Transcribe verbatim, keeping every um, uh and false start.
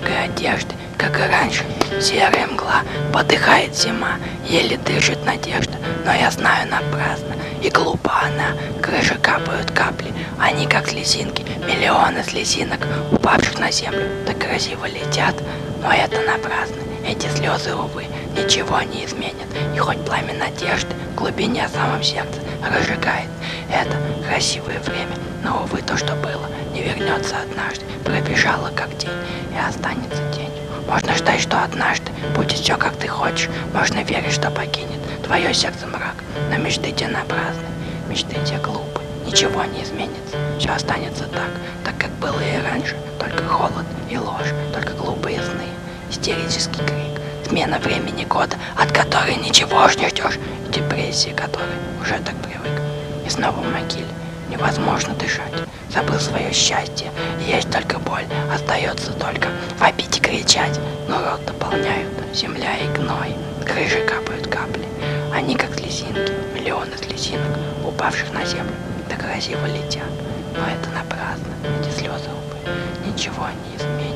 легкой одежды, как и раньше. Серая мгла, подыхает зима, еле дышит надежда, но я знаю напрасно, и глупа она. Крыши капают капли, они как слезинки, миллионы слезинок, упавших на землю, так красиво летят, но это напрасно. Эти слезы, увы, ничего не изменят, и хоть пламя надежды в глубине, в самом сердце разжигает это красивое время, но, увы, то, что было, не вернется однажды, пробежало как день и останется тенью. Можно ждать, что однажды будет все, как ты хочешь, можно верить, что покинет твое сердце мрак, но мечты те напрасны, мечты те глупы, ничего не изменится, все останется так, так как было и раньше, только холод и ложь, только глупые сны, истерический крик, смена времени года, от которой ничего уж не ждешь, и депрессии, которой уже так привык, и снова в могиле невозможно дышать, забыл свое счастье, и есть только боль, остается только вопить и кричать, но рот дополняют земля и гной, крыши капают капли, они как слезинки, миллионы слезинок, упавших на землю, так красиво летят, но это напрасно, эти слезы, увы, ничего не изменят.